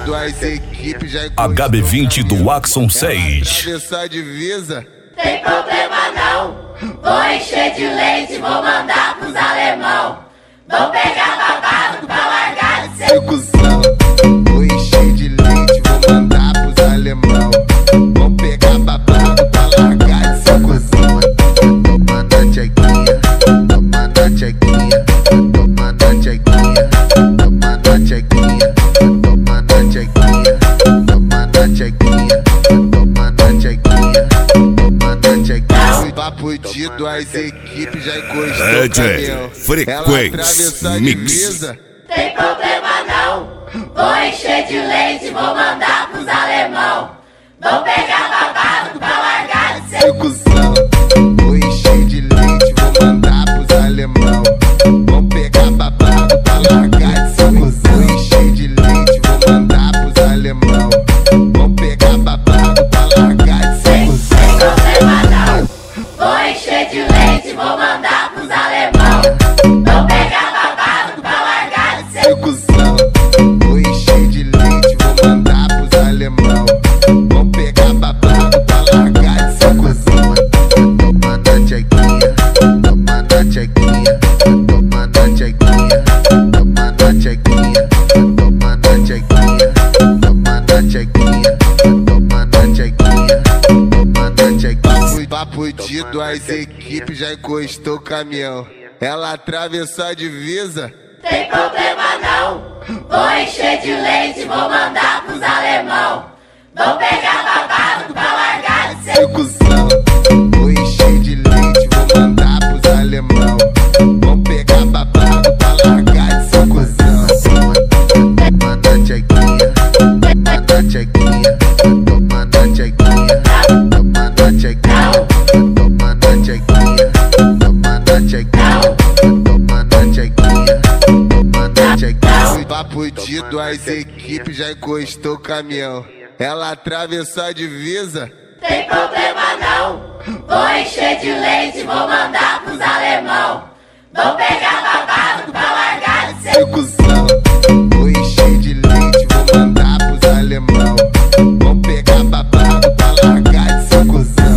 fudido, as equipes já encostou. HB20 do Axon 6. Atravessar a divisa. Tem problema não, vou encher de leite, vou mandar pros alemão. Vou pegar babado pra largar de ser cuzão. Vou encher de leite, vou mandar pros alemão. Vou pegar babado pra largar de ser cuzão. Toma na tchequinha, toma na tchequinha, toma na tchequinha, toma na tchequinha, toma na tchequinha, toma na tchequinha, toma na tchequinha, toma na tchequinha. Papo de duas equipes já encostou o caminhão. Frequência Mix. Tem problema não, vou encher de leite, vou mandar pros alemão. Vou pegar babado pra largar de ser cuzão. Vou encher de leite, vou mandar pros alemão. Vou pegar babado pra largar de ser cuzão. Vou encher de leite, vou mandar pros alemão. Vou pegar babado pra largar de ser cuzão. Tem problema não, vou encher de leite, vou mandar pros alemão. Vou pegar babado pra largar de ser cuzão. Vou encher de leite, vou mandar pros alemão. Vou pegar babado pra largar de ser cuzão. Toma na tchequinha, toma na tchequinha, toma na tchequinha, toma na tchequinha, toma na tchequinha, toma na tchequinha, toma na tchequinha, toma na tchequinha. Papo de duas equipes já encostou o caminhão. Ela atravessou a divisa. Tem problema não, vou encher de leite, vou mandar pros alemão. Vou pegar babado pra largar de ser cuzão. Vou encher de leite, vou mandar pros alemão. Vou pegar babado pra largar de ser cuzão. Toma na tchequinha, toma na tchequinha, toma na tchequinha, toma na tchequinha, toma na tchequinha, toma na tchequinha, toma na tchequinha, toma na tchequinha. Papo de duas equipes já encostou o caminhão. Ela atravessou a divisa. Tem problema não, vou encher de leite, vou mandar pros alemão. Vou pegar babado